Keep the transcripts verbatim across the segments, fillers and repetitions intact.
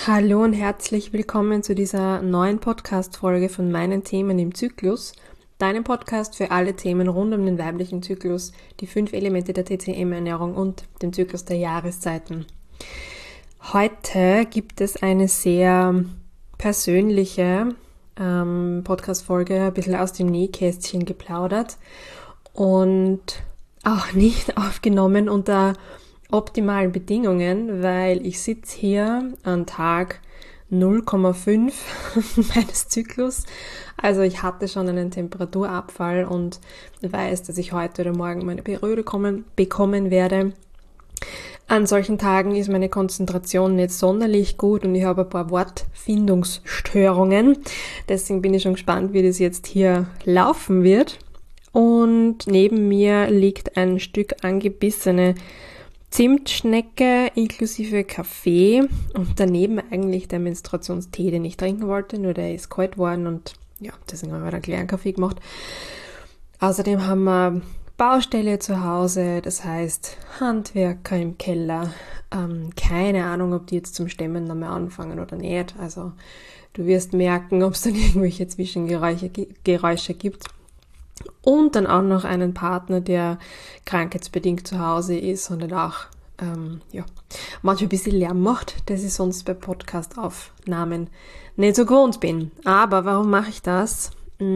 Hallo und herzlich willkommen zu dieser neuen Podcast-Folge von meinen Themen im Zyklus, deinem Podcast für alle Themen rund um den weiblichen Zyklus, die fünf Elemente der T C M-Ernährung und den Zyklus der Jahreszeiten. Heute gibt es eine sehr persönliche ähm, Podcast-Folge, ein bisschen aus dem Nähkästchen geplaudert und auch nicht aufgenommen unter optimalen Bedingungen, weil ich sitze hier an Tag null Komma fünf meines Zyklus. Also ich hatte schon einen Temperaturabfall und weiß, dass ich heute oder morgen meine Periode kommen, bekommen werde. An solchen Tagen ist meine Konzentration nicht sonderlich gut und ich habe ein paar Wortfindungsstörungen. Deswegen bin ich schon gespannt, wie das jetzt hier laufen wird. Und neben mir liegt ein Stück angebissene Zimtschnecke inklusive Kaffee und daneben eigentlich der Menstruationstee, den ich trinken wollte, nur der ist kalt worden und ja, deswegen haben wir einen kleinen Kaffee gemacht. Außerdem haben wir Baustelle zu Hause, das heißt Handwerker im Keller. Ähm, keine Ahnung, ob die jetzt zum Stemmen nochmal anfangen oder nicht. Also du wirst merken, ob es dann irgendwelche Zwischengeräusche Geräusche gibt. Und dann auch noch einen Partner, der krankheitsbedingt zu Hause ist und dann auch ähm, ja, manchmal ein bisschen Lärm macht, das ich sonst bei Podcast-Aufnahmen nicht so gewohnt bin. Aber warum mache ich das?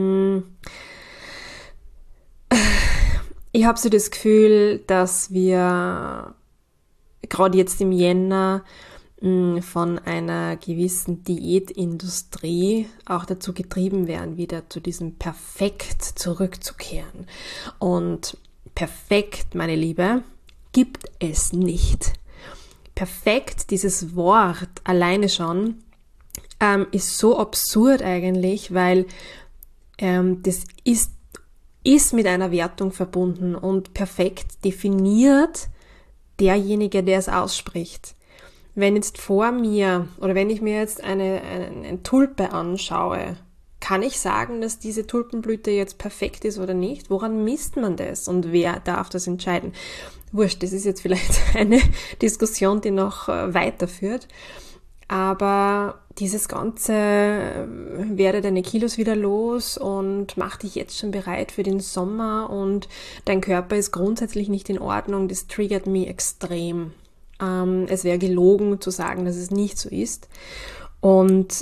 Ich habe so das Gefühl, dass wir gerade jetzt im Jänner von einer gewissen Diätindustrie auch dazu getrieben werden, wieder zu diesem Perfekt zurückzukehren. Und perfekt, meine Liebe, gibt es nicht. Perfekt, dieses Wort alleine schon, ähm, ist so absurd eigentlich, weil ähm, das ist, ist mit einer Wertung verbunden und perfekt definiert derjenige, der es ausspricht. Wenn jetzt vor mir oder wenn ich mir jetzt eine, eine, eine Tulpe anschaue, kann ich sagen, dass diese Tulpenblüte jetzt perfekt ist oder nicht? Woran misst man das und wer darf das entscheiden? Wurscht, das ist jetzt vielleicht eine Diskussion, die noch weiterführt. Aber dieses ganze werde deine Kilos wieder los und mach dich jetzt schon bereit für den Sommer und dein Körper ist grundsätzlich nicht in Ordnung, das triggert mich extrem. Ähm, es wäre gelogen zu sagen, dass es nicht so ist. Und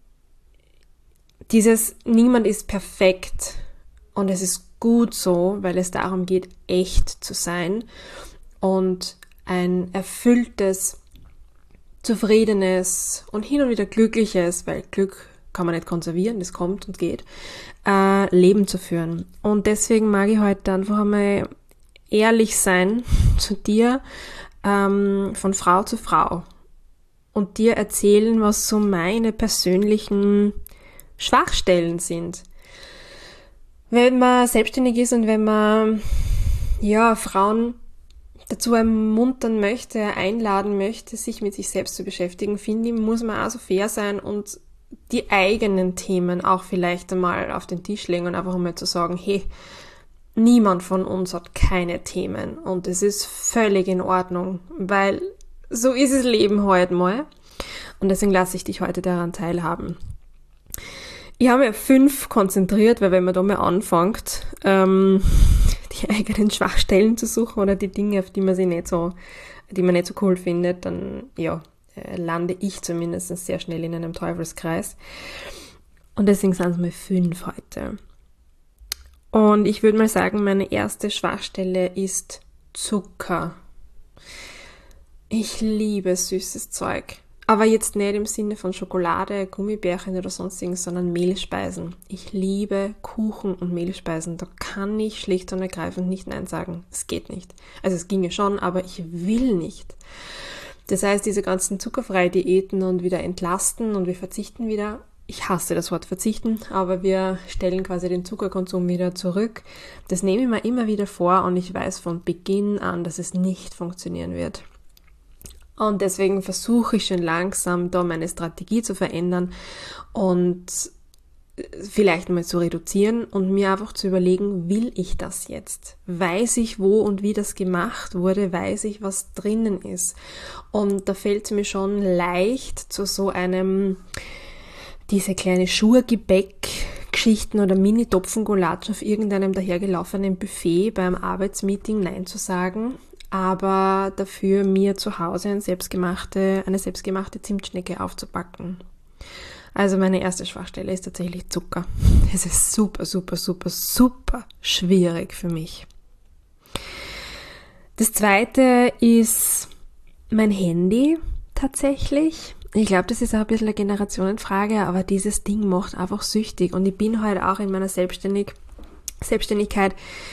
dieses niemand ist perfekt und es ist gut so, weil es darum geht, echt zu sein und ein erfülltes, zufriedenes und hin und wieder glückliches, weil Glück kann man nicht konservieren, das kommt und geht, äh, Leben zu führen. Und deswegen mag ich heute einfach einmal ehrlich sein zu dir, von Frau zu Frau und dir erzählen, was so meine persönlichen Schwachstellen sind. Wenn man selbstständig ist und wenn man ja Frauen dazu ermuntern möchte, einladen möchte, sich mit sich selbst zu beschäftigen, finde ich, muss man auch so fair sein und die eigenen Themen auch vielleicht einmal auf den Tisch legen und einfach einmal zu sagen, hey, niemand von uns hat keine Themen und es ist völlig in Ordnung, weil so ist das Leben heute mal und deswegen lasse ich dich heute daran teilhaben. Ich habe mir fünf konzentriert, weil wenn man da mal anfängt, ähm, die eigenen Schwachstellen zu suchen oder die Dinge, auf die man sich nicht so, die man nicht so cool findet, dann ja, lande ich zumindest sehr schnell in einem Teufelskreis und deswegen sind es mal fünf heute. Und ich würde mal sagen, meine erste Schwachstelle ist Zucker. Ich liebe süßes Zeug. Aber jetzt nicht im Sinne von Schokolade, Gummibärchen oder sonstiges, sondern Mehlspeisen. Ich liebe Kuchen und Mehlspeisen. Da kann ich schlicht und ergreifend nicht Nein sagen. Es geht nicht. Also es ginge schon, aber ich will nicht. Das heißt, diese ganzen zuckerfreie Diäten und wieder entlasten und wir verzichten wieder. Ich hasse das Wort verzichten, aber wir stellen quasi den Zuckerkonsum wieder zurück. Das nehme ich mir immer wieder vor und ich weiß von Beginn an, dass es nicht funktionieren wird. Und deswegen versuche ich schon langsam, da meine Strategie zu verändern und vielleicht mal zu reduzieren und mir einfach zu überlegen, will ich das jetzt? Weiß ich, wo und wie das gemacht wurde? Weiß ich, was drinnen ist? Und da fällt es mir schon leicht, zu so einem, diese kleine Schurgebäck-Geschichten oder Mini-Topfengulasch auf irgendeinem dahergelaufenen Buffet beim Arbeitsmeeting Nein zu sagen, aber dafür mir zu Hause eine selbstgemachte, eine selbstgemachte Zimtschnecke aufzubacken. Also meine erste Schwachstelle ist tatsächlich Zucker. Es ist super, super, super, super schwierig für mich. Das zweite ist mein Handy tatsächlich. Ich glaube, das ist auch ein bisschen eine Generationenfrage, aber dieses Ding macht einfach süchtig. Und ich bin halt auch in meiner Selbstständig- Selbstständigkeit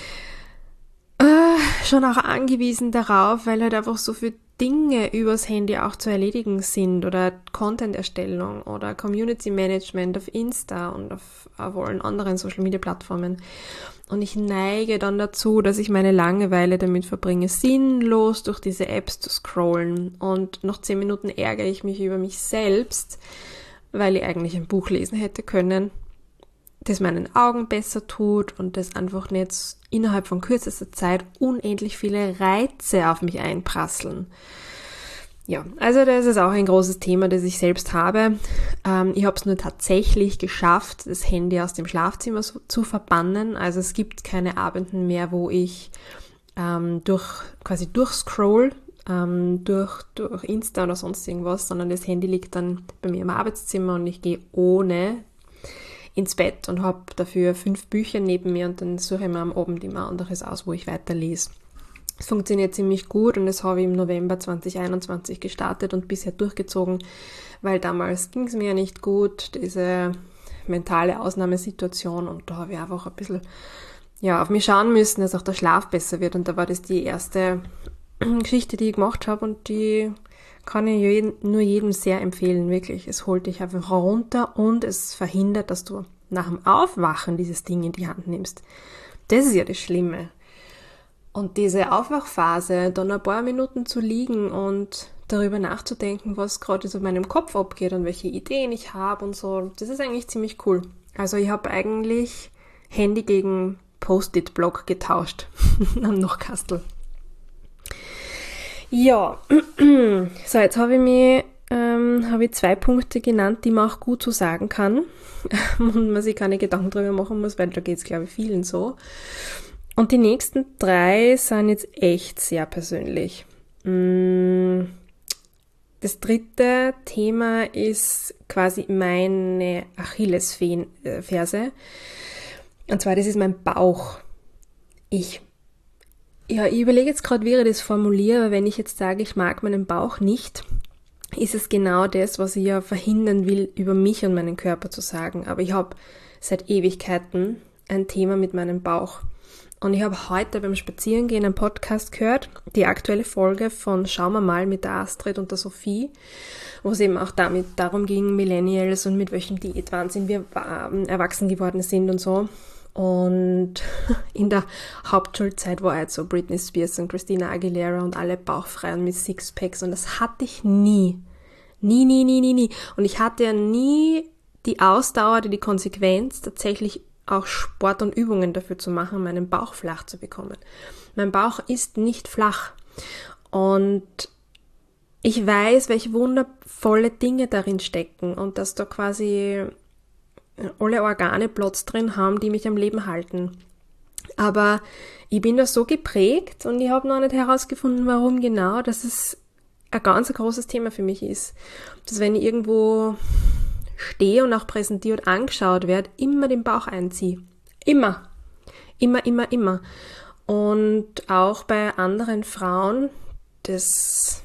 äh, schon auch angewiesen darauf, weil halt einfach so viele Dinge übers Handy auch zu erledigen sind oder Content-Erstellung oder Community-Management auf Insta und auf, auf allen anderen Social-Media-Plattformen. Und ich neige dann dazu, dass ich meine Langeweile damit verbringe, sinnlos durch diese Apps zu scrollen. Und nach zehn Minuten ärgere ich mich über mich selbst, weil ich eigentlich ein Buch lesen hätte können, das meinen Augen besser tut und das einfach nicht innerhalb von kürzester Zeit unendlich viele Reize auf mich einprasseln. Ja, also das ist auch ein großes Thema, das ich selbst habe. Ähm, ich habe es nur tatsächlich geschafft, das Handy aus dem Schlafzimmer so, zu verbannen. Also es gibt keine Abenden mehr, wo ich ähm, durch quasi durchscroll, ähm, durch, durch Insta oder sonst irgendwas, sondern das Handy liegt dann bei mir im Arbeitszimmer und ich gehe ohne ins Bett und habe dafür fünf Bücher neben mir und dann suche ich mir am Abend immer anderes aus, wo ich weiterlese. Es funktioniert ziemlich gut und das habe ich im November zwanzig einundzwanzig gestartet und bisher durchgezogen, weil damals ging es mir ja nicht gut, diese mentale Ausnahmesituation, und da habe ich einfach ein bisschen ja, auf mich schauen müssen, dass auch der Schlaf besser wird, und da war das die erste Geschichte, die ich gemacht habe, und die kann ich jeden, nur jedem sehr empfehlen, wirklich. Es holt dich einfach runter und es verhindert, dass du nach dem Aufwachen dieses Ding in die Hand nimmst. Das ist ja das Schlimme. Und diese Aufwachphase, dann ein paar Minuten zu liegen und darüber nachzudenken, was gerade so in meinem Kopf abgeht und welche Ideen ich habe und so, das ist eigentlich ziemlich cool. Also ich habe eigentlich Handy gegen Post-it-Block getauscht am Nachtkastel. Ja, so jetzt habe ich mir ähm, habe ich zwei Punkte genannt, die man auch gut so sagen kann und man sich keine Gedanken drüber machen muss, weil da geht es, glaube ich, vielen so. Und die nächsten drei sind jetzt echt sehr persönlich. Das dritte Thema ist quasi meine Achillesferse. Und zwar, das ist mein Bauch. Ich Ja, ich überlege jetzt gerade, wie ich das formuliere, aber wenn ich jetzt sage, ich mag meinen Bauch nicht, ist es genau das, was ich ja verhindern will, über mich und meinen Körper zu sagen. Aber ich habe seit Ewigkeiten ein Thema mit meinem Bauch. Und ich habe heute beim Spazierengehen einen Podcast gehört, die aktuelle Folge von Schauen wir mal mit der Astrid und der Sophie, wo es eben auch damit darum ging, Millennials und mit welchem Diätwahnsinn wir äh, erwachsen geworden sind und so. Und in der Hauptschulzeit war halt so Britney Spears und Christina Aguilera und alle bauchfrei und mit Sixpacks, und das hatte ich nie. Nie, nie, nie, nie, nie. Und ich hatte ja nie die Ausdauer oder die Konsequenz, tatsächlich auch Sport und Übungen dafür zu machen, meinen Bauch flach zu bekommen. Mein Bauch ist nicht flach. Und ich weiß, welche wundervolle Dinge darin stecken und dass da quasi alle Organe Platz drin haben, die mich am Leben halten. Aber ich bin da so geprägt und ich habe noch nicht herausgefunden, warum genau, dass es ein ganz ein großes Thema für mich ist. Dass wenn ich irgendwo stehe und auch präsentiert angeschaut werde, immer den Bauch einziehe. Immer. Immer, immer, immer. Und auch bei anderen Frauen, das...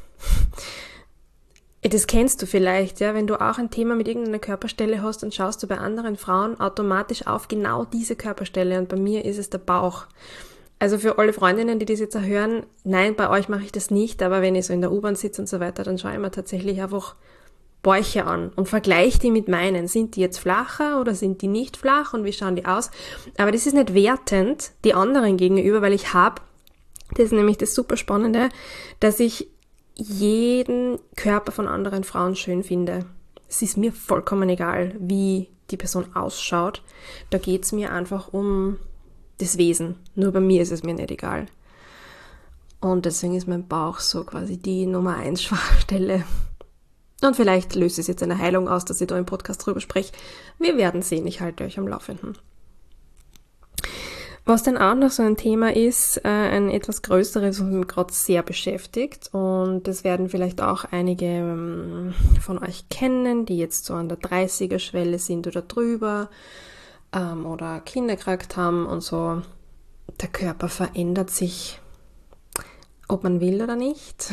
Das kennst du vielleicht, ja, wenn du auch ein Thema mit irgendeiner Körperstelle hast, dann schaust du bei anderen Frauen automatisch auf genau diese Körperstelle, und bei mir ist es der Bauch. Also für alle Freundinnen, die das jetzt hören, nein, bei euch mache ich das nicht, aber wenn ich so in der U-Bahn sitze und so weiter, dann schaue ich mir tatsächlich einfach Bäuche an und vergleiche die mit meinen. Sind die jetzt flacher oder sind die nicht flach und wie schauen die aus? Aber das ist nicht wertend die anderen gegenüber, weil ich habe, das ist nämlich das super Spannende, dass ich jeden Körper von anderen Frauen schön finde. Es ist mir vollkommen egal, wie die Person ausschaut. Da geht es mir einfach um das Wesen. Nur bei mir ist es mir nicht egal. Und deswegen ist mein Bauch so quasi die Nummer eins Schwachstelle. Und vielleicht löst es jetzt eine Heilung aus, dass ich da im Podcast drüber spreche. Wir werden sehen, ich halte euch am Laufenden. Was dann auch noch so ein Thema ist, äh, ein etwas größeres, was mich gerade sehr beschäftigt. Und das werden vielleicht auch einige ähm, von euch kennen, die jetzt so an der dreißiger-Schwelle sind oder drüber ähm, oder Kinder gekriegt haben und so. Der Körper verändert sich, ob man will oder nicht.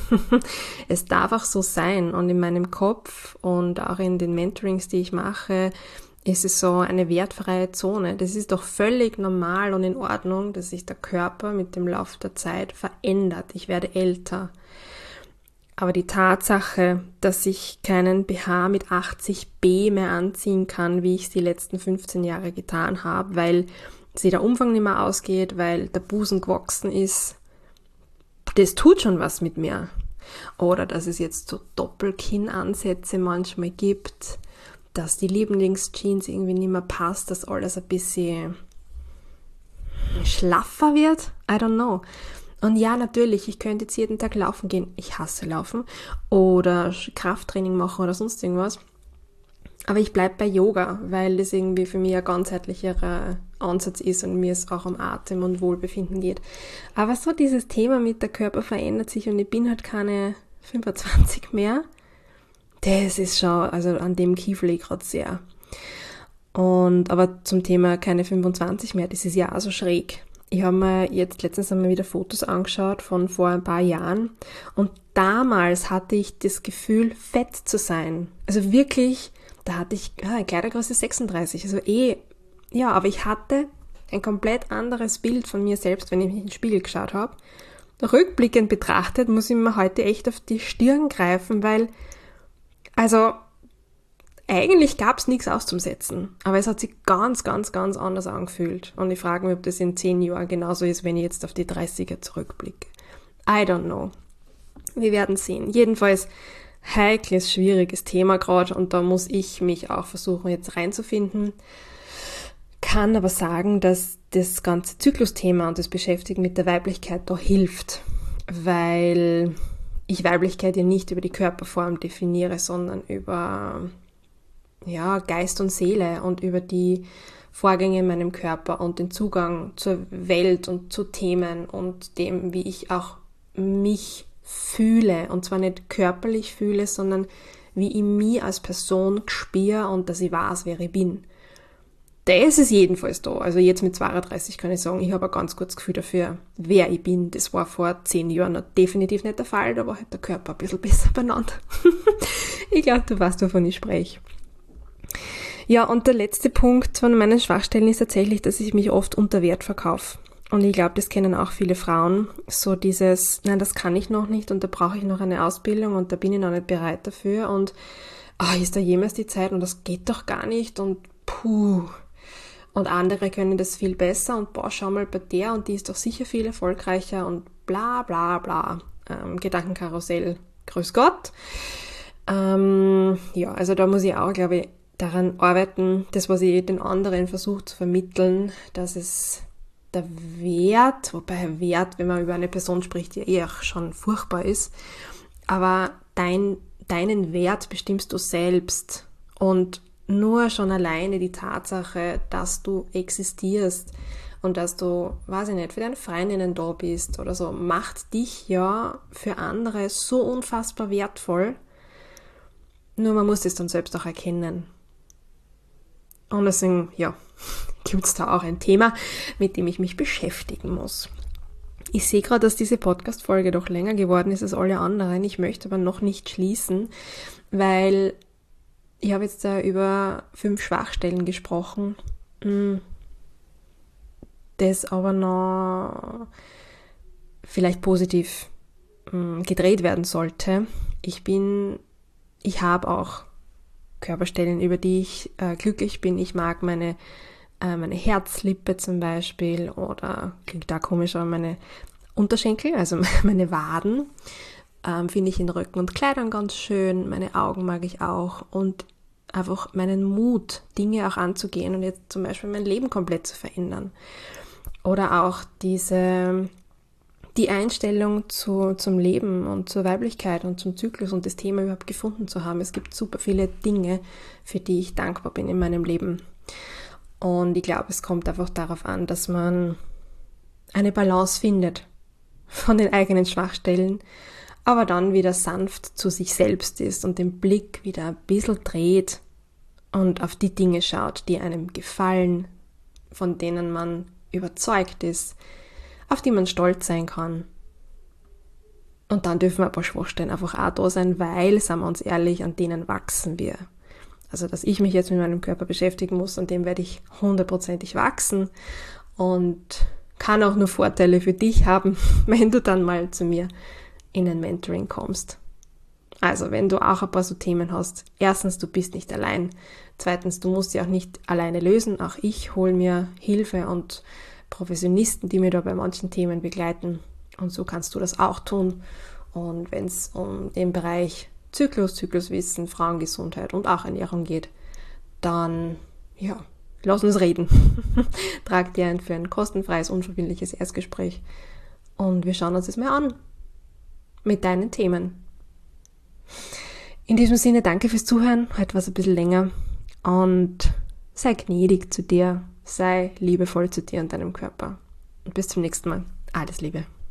Es darf auch so sein. Und in meinem Kopf und auch in den Mentorings, die ich mache, ist es so eine wertfreie Zone. Das ist doch völlig normal und in Ordnung, dass sich der Körper mit dem Lauf der Zeit verändert. Ich werde älter. Aber die Tatsache, dass ich keinen B H mit achtzig B mehr anziehen kann, wie ich es die letzten fünfzehn Jahre getan habe, weil sich der Umfang nicht mehr ausgeht, weil der Busen gewachsen ist, das tut schon was mit mir. Oder dass es jetzt so Doppelkinnansätze manchmal gibt, dass die Lieblingsjeans irgendwie nicht mehr passt, dass alles ein bisschen schlaffer wird. I don't know. Und ja, natürlich, ich könnte jetzt jeden Tag laufen gehen. Ich hasse Laufen. Oder Krafttraining machen oder sonst irgendwas. Aber ich bleibe bei Yoga, weil das irgendwie für mich ein ganzheitlicherer Ansatz ist und mir es auch um Atem und Wohlbefinden geht. Aber so dieses Thema mit der Körper verändert sich und ich bin halt keine fünfundzwanzig mehr. Das ist schon, also an dem kiefle ich gerade sehr. Und, aber zum Thema keine fünfundzwanzig mehr, das ist ja auch so schräg. Ich habe mir jetzt letztens einmal wieder Fotos angeschaut von vor ein paar Jahren und damals hatte ich das Gefühl, fett zu sein. Also wirklich, da hatte ich ah, eine Kleidergröße sechsunddreißig, also eh, ja, aber ich hatte ein komplett anderes Bild von mir selbst, wenn ich mich in den Spiegel geschaut habe. Rückblickend betrachtet muss ich mir heute echt auf die Stirn greifen, weil Also, eigentlich gab es nichts auszusetzen, aber es hat sich ganz, ganz, ganz anders angefühlt. Und ich frage mich, ob das in zehn Jahren genauso ist, wenn ich jetzt auf die dreißiger zurückblicke. I don't know. Wir werden sehen. Jedenfalls heikles, schwieriges Thema gerade und da muss ich mich auch versuchen, jetzt reinzufinden. Kann aber sagen, dass das ganze Zyklusthema und das Beschäftigen mit der Weiblichkeit da hilft, weil ich Weiblichkeit ja nicht über die Körperform definiere, sondern über ja, Geist und Seele und über die Vorgänge in meinem Körper und den Zugang zur Welt und zu Themen und dem, wie ich auch mich fühle. Und zwar nicht körperlich fühle, sondern wie ich mich als Person spüre und dass ich weiß, wer ich bin. Das ist jedenfalls da. Also jetzt mit zweiunddreißig kann ich sagen, ich habe ein ganz gutes Gefühl dafür, wer ich bin. Das war vor zehn Jahren noch definitiv nicht der Fall, da war halt der Körper ein bisschen besser beieinander. Ich glaube, du weißt, wovon ich spreche. Ja, und der letzte Punkt von meinen Schwachstellen ist tatsächlich, dass ich mich oft unter Wert verkaufe. Und ich glaube, das kennen auch viele Frauen. So dieses, nein, das kann ich noch nicht und da brauche ich noch eine Ausbildung und da bin ich noch nicht bereit dafür und ah, ist da jemals die Zeit und das geht doch gar nicht und puh. Und andere können das viel besser und boah, schau mal bei der und die ist doch sicher viel erfolgreicher und bla bla bla. Ähm, Gedankenkarussell, grüß Gott. Ähm, ja, also da muss ich auch, glaube ich, daran arbeiten, das, was ich den anderen versuche zu vermitteln, dass es der Wert, wobei Wert, wenn man über eine Person spricht, ja eher schon furchtbar ist, aber dein, deinen Wert bestimmst du selbst und nur schon alleine die Tatsache, dass du existierst und dass du, weiß ich nicht, für deine Freundinnen da bist oder so, macht dich ja für andere so unfassbar wertvoll. Nur man muss es dann selbst auch erkennen. Und deswegen, ja, gibt es da auch ein Thema, mit dem ich mich beschäftigen muss. Ich sehe gerade, dass diese Podcast-Folge doch länger geworden ist als alle anderen. Ich möchte aber noch nicht schließen, weil ich habe jetzt da über fünf Schwachstellen gesprochen, das aber noch vielleicht positiv gedreht werden sollte. Ich bin, ich habe auch Körperstellen, über die ich äh, glücklich bin. Ich mag meine, äh, meine Herzlippe zum Beispiel oder, klingt da komisch, aber meine Unterschenkel, also meine Waden, ähm, finde ich in Röcken und Kleidern ganz schön. Meine Augen mag ich auch und einfach meinen Mut, Dinge auch anzugehen und jetzt zum Beispiel mein Leben komplett zu verändern. Oder auch diese, die Einstellung zu, zum Leben und zur Weiblichkeit und zum Zyklus und das Thema überhaupt gefunden zu haben. Es gibt super viele Dinge, für die ich dankbar bin in meinem Leben. Und ich glaube, es kommt einfach darauf an, dass man eine Balance findet von den eigenen Schwachstellen, aber dann wieder sanft zu sich selbst ist und den Blick wieder ein bisschen dreht und auf die Dinge schaut, die einem gefallen, von denen man überzeugt ist, auf die man stolz sein kann. Und dann dürfen ein paar Schwachstellen einfach auch da sein, weil, sagen wir uns ehrlich, an denen wachsen wir. Also, dass ich mich jetzt mit meinem Körper beschäftigen muss, an dem werde ich hundertprozentig wachsen und kann auch nur Vorteile für dich haben, wenn du dann mal zu mir in ein Mentoring kommst. Also, wenn du auch ein paar so Themen hast, erstens, du bist nicht allein. Zweitens, du musst sie auch nicht alleine lösen. Auch ich hole mir Hilfe und Professionisten, die mir da bei manchen Themen begleiten. Und so kannst du das auch tun. Und wenn es um den Bereich Zyklus, Zykluswissen, Frauengesundheit und auch Ernährung geht, dann, ja, lass uns reden. Trag dir ein für ein kostenfreies, unverbindliches Erstgespräch und wir schauen uns das mal an mit deinen Themen. In diesem Sinne, danke fürs Zuhören. Heute war es ein bisschen länger und sei gnädig zu dir, sei liebevoll zu dir und deinem Körper. Und bis zum nächsten Mal. Alles Liebe.